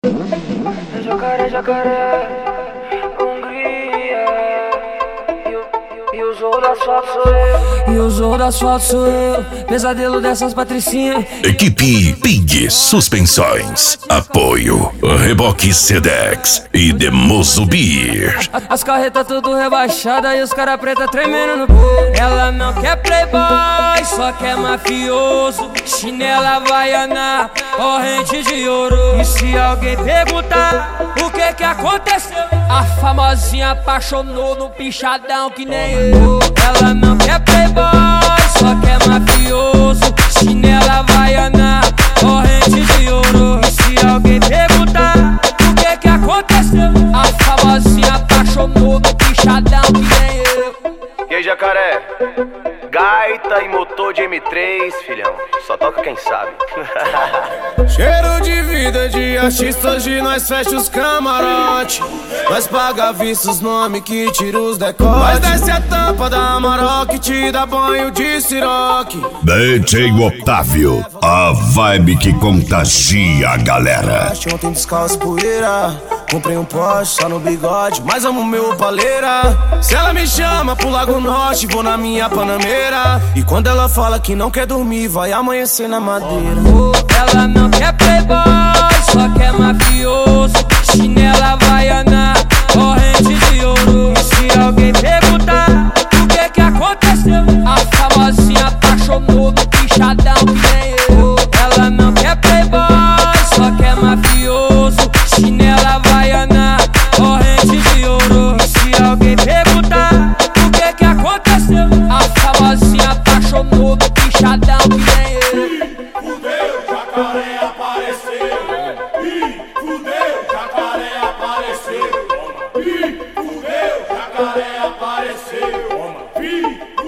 Jacaré, jacaré, Hungria. E o zorro do asfalto sou eu. E o zorro do asfalto sou eu. Pesadelo dessas patricinhas. Equipe Pig Suspensões. Apoio Reboque Sedex e Demoso Beer. As carretas tudo rebaixadas e os cara preta tremendo no pé. Ela não quer playboy, só quer mafioso. Chinela havaiana, corrente de ouro. E se alguém perguntar o que que aconteceu, a famosinha apaixonou no pichadão que nem eu. Ela não quer playboy, só quer mafioso. Chinela havaiana, corrente de ouro. E se alguém perguntar o que que aconteceu, a famosinha apaixonou no pichadão que nem eu. E aí, jacaré? Gaita e motor de M3, filhão. Só toca quem sabe. Cheiro de vida de artista, hoje nós fecha os camarote. Nós paga vista os nomes que tira os decotes. Nós desce a tampa da Amarok, te dá banho de siroque. DJ Otávio, a vibe que contagia a galera. Ontem descalço poeira, comprei um Porsche só no bigode, mas amo meu paleira. Se ela me chama pro Lago Norte, vou na minha Panameira. E quando ela fala que não quer dormir, vai amanhecer na madeira. Ela não quer playboy, só quer mafioso. Chinela havaiana, corrente de ouro. E se alguém perguntar o que que aconteceu, a famosinha apaixonou no pichadão que nem eu. Ela não quer playboy, só quer mafioso. Chinela havaiana, corrente de ouro. E se alguém perguntar o que que aconteceu, a famosinha apaixonou no pichadão que nem eu. Fudeu, jacaré apareceu. Ih, fudeu, jacaré apareceu. Ih, fudeu, jacaré apareceu. Ih,